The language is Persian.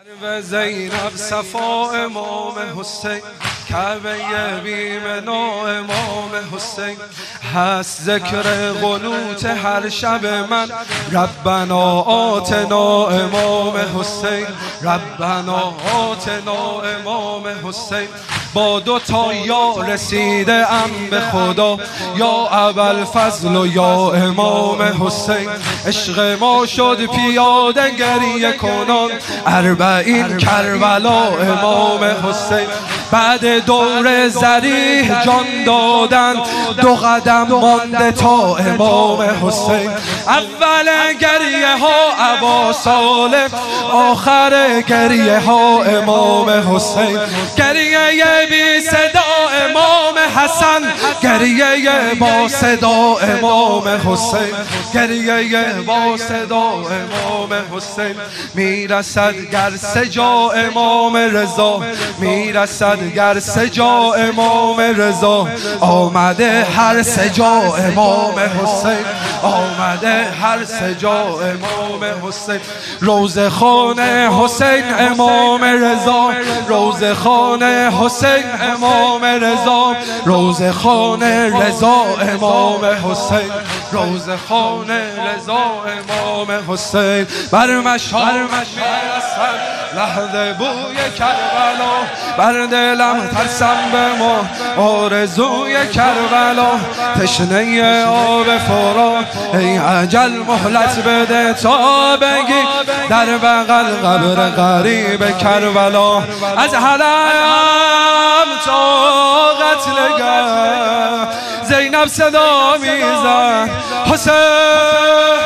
و زینب صفا امام حسین، کعبه بیمنا امام حسین. هست ذکر قنوت هر شب من، ربنا آتنا امام حسین، ربنا آتنا امام حسین. با دو تا یا رسیده ام به خدا، یا ابوالفضل و یا امام حسین. عشق ما شد پیاده گریه کنان، اربعین کربلا امام حسین. بعد دور ذریح جان دادن، دو قدم مانده تا امام حسین. اول گریه ها ابا صالح، آخر گریه ها امام حسین. گریه بی صدا امام حسن، گریه با صدا امام حسین، گریه با صدا امام حسین. میرسد گر سجا امام رضا، میرسد گر سجا امام رضا. آمده هر سجا امام حسین، آمده هر سجا امام حسین. روزه خانه حسین امام رضا، روزه خانه حسین امام رضا، روزه خانه رضا امام حسین، روزه خانه رضا امام حسین. بر مشام میرسد لحظه بوی کربلا، بر دلم ترسم به ما آرزوی کربلا. تشنه آب فرات ای اجل مهلت بده تا بگی، در بغل قبر غریب کربلا. از حرم تا قتلگاه زینب صدا میزد حسین.